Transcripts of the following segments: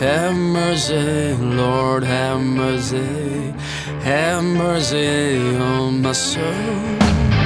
have mercy, Lord, have mercy, have mercy on my soul.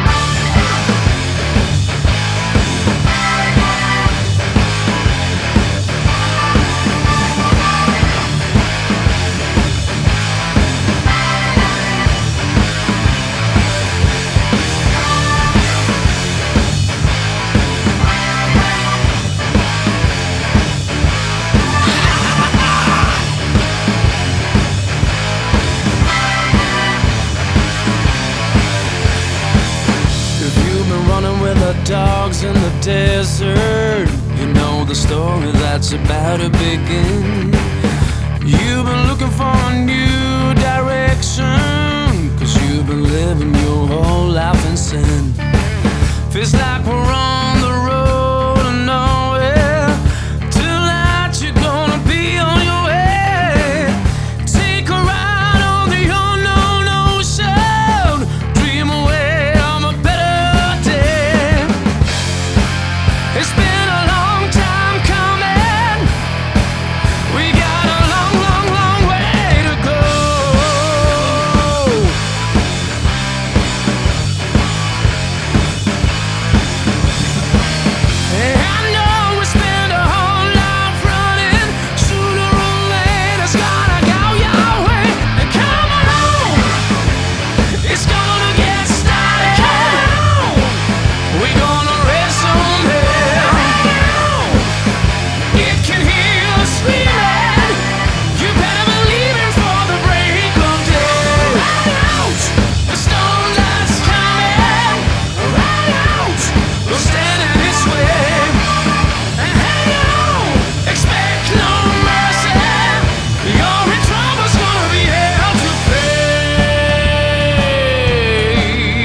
With the dogs in the desert, you know the story that's about to begin. You've been looking for a new direction, 'cause you've been living your whole life in sin. Feels like we're on the road to nowhere. Tonight you're gonna be on your way. Take a ride on the unknown ocean, dream away on a better day. It's been a long time coming. We got a long, long, long way to go. Hey, I know we spent a whole life running. Sooner or later it's gonna go your way. And come on, it's gonna get started. Come on, we're gonna race on hell. It can hear us screaming. You better believe it for the break of day. Right out, the storm that's coming. Right out, we'll stand in its way. And hang on, expect no mercy. Your trouble's gonna be hell to pay.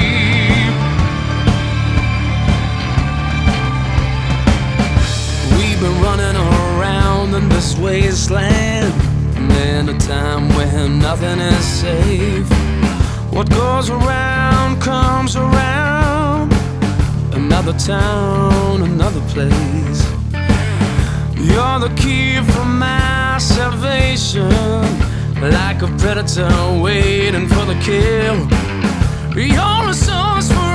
We've been running around in this wasteland, in a time when nothing is safe. What goes around comes around. Another town, another place. You're the key for my salvation, like a predator waiting for the kill. You're a source for